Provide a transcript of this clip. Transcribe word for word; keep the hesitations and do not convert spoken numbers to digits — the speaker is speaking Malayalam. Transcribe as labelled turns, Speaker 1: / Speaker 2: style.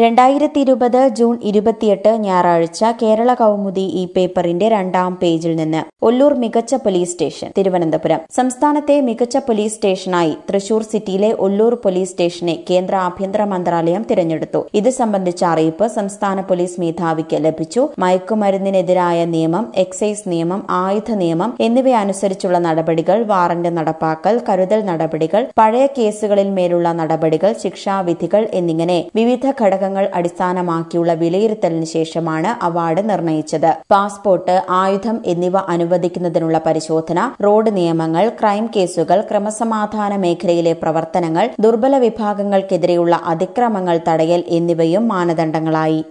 Speaker 1: രണ്ടായിരത്തി ഇരുപത് ജൂൺ ഇരുപത്തിയെട്ട് ഞായറാഴ്ച കേരള കൗമുദി ഈ പേപ്പറിന്റെ രണ്ടാം പേജിൽ നിന്ന് ഒല്ലൂർ മികച്ച പോലീസ് സ്റ്റേഷൻ തിരുവനന്തപുരം. സംസ്ഥാനത്തെ മികച്ച പോലീസ് സ്റ്റേഷനായി തൃശൂർ സിറ്റിയിലെ ഒല്ലൂർ പോലീസ് സ്റ്റേഷനെ കേന്ദ്ര ആഭ്യന്തര മന്ത്രാലയം തിരഞ്ഞെടുത്തു. ഇത് സംബന്ധിച്ച അറിയിപ്പ് സംസ്ഥാന പോലീസ് മേധാവിക്ക് ലഭിച്ചു. മയക്കുമരുന്നിനെതിരായ നിയമം, എക്സൈസ് നിയമം, ആയുധ നിയമം എന്നിവയനുസരിച്ചുള്ള നടപടികൾ, വാറന്റ് നടപ്പാക്കൽ, കരുതൽ നടപടികൾ, പഴയ കേസുകളിൽ മേലുള്ള നടപടികൾ, ശിക്ഷാവിധികൾ എന്നിങ്ങനെ വിവിധ ഘടകങ്ങൾ അടിസ്ഥാനമാക്കിയുള്ള വിലയിരുത്തലിന് ശേഷമാണ് അവാർഡ് നിർണയിച്ചത്. പാസ്പോർട്ട്, ആയുധം എന്നിവ അനുവദിക്കുന്നതിനുള്ള പരിശോധന, റോഡ് നിയമങ്ങൾ, ക്രൈം കേസുകൾ, ക്രമസമാധാന മേഖലയിലെ പ്രവർത്തനങ്ങൾ, ദുർബല വിഭാഗങ്ങൾക്കെതിരെയുള്ള അതിക്രമങ്ങൾ തടയൽ എന്നിവയും മാനദണ്ഡങ്ങളായി.